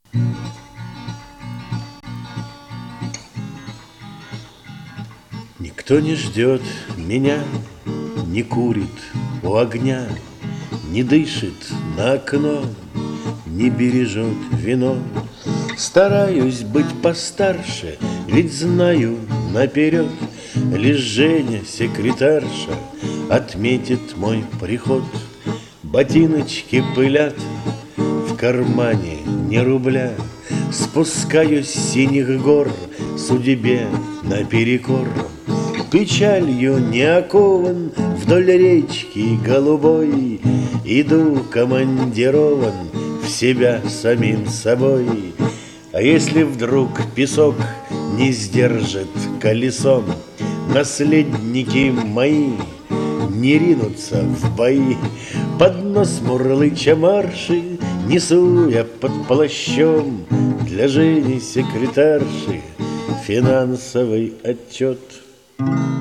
Никто не ждет меня, не курит у огня, не дышит на окно, не бережет вино. Стараюсь быть постарше, ведь знаю наперед, лишь Женя, секретарша, отметит мой приход. Ботиночки пылят, в кармане ни рубля, спускаюсь с синих гор судьбе наперекор. Печалью не окован, вдоль речки голубой иду командирован в себя самим собой. А если вдруг песок не сдержит колесом, наследники мои не ринутся в бои. Под нос мурлыча марши несу я под плащом для Жени секретарши финансовый отчет.